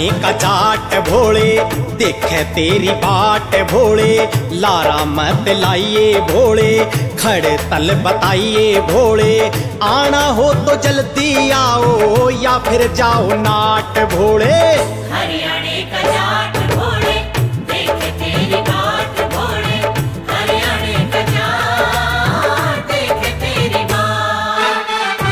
हरियाणे का जाट भोले, देखे तेरी बाट भोले, लारा मत लाइए भोले, खड़े तल बताइए भोले, आना हो तो जल्दी आओ या फिर जाओ नाट भोले। हरियाणे का जाट भोले, देखे तेरी बाट भोले, हरियाणे का जाट देखे तेरी बाट।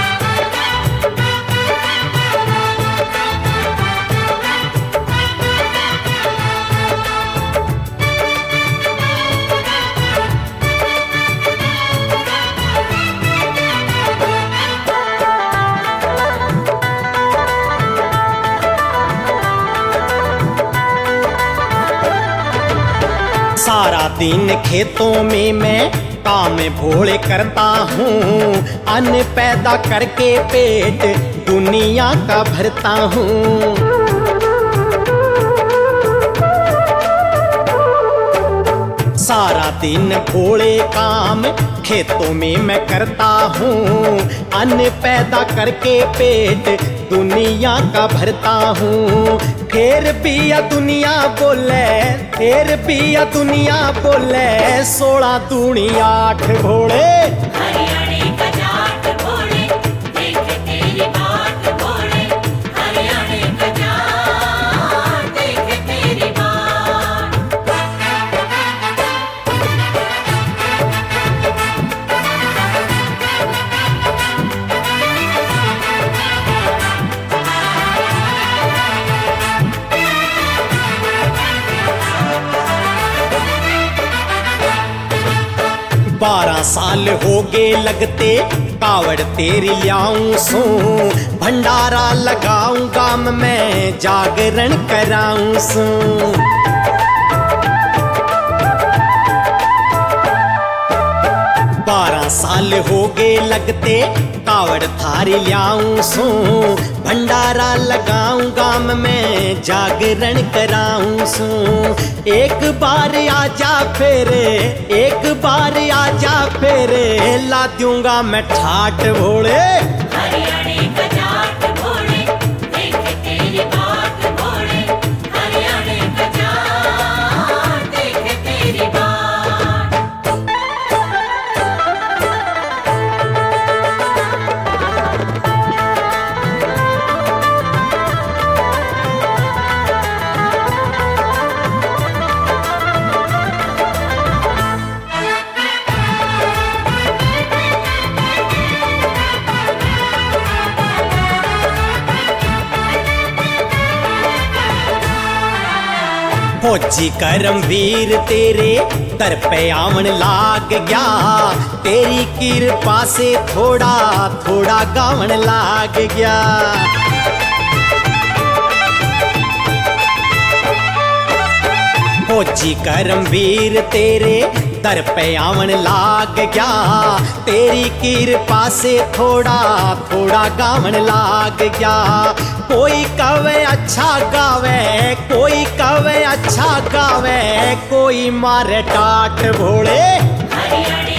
सारा दिन खेतों में मैं काम भोले करता हूँ, अन्न पैदा करके पेट दुनिया का भरता हूँ। सारा दिन भोले काम खेतों में मैं करता हूँ, अन्न पैदा करके पेट दुनिया का भरता हूँ। फिर भी या दुनिया बोले, फिर भी या दुनिया बोले, 16 दूनी 8 भोले। हरियाणे का जाट भोले, देखे तेरी बाट भोले, हरियाणे का जाट देखे तेरी बाट। बारह साल हो गए लगते कावड़ तेरी लियाऊं सो, भंडारा लगाऊं गाम में जागरण कराऊं सो। 12 साल हो गए लगते कावड़ थारी लियाऊं सो, भंडारा लगाऊं गाम में जागरण कराऊं सो। एक बार आजा फेरे, एक बार आजा फेरे, ला दूंगा मैं ठाट भोले। हरियाणे का जाट भोले, देखे तेरी बाट भोले, हरियाणे का जाट देखे तेरी बाट। फौजी करमवीर तेरे दर पे आवन लाग गया, तेरी कृपा से थोड़ा थोड़ा गावन लाग गया। फौजी करमवीर तेरे दर पे आवन लाग गया, तेरी कृपा से थोड़ा थोड़ा गावन लाग गया। कोई कवे अच्छा गावे, कोई कवे अच्छा गावे, कोई मारे टाट भोले। हरियाणे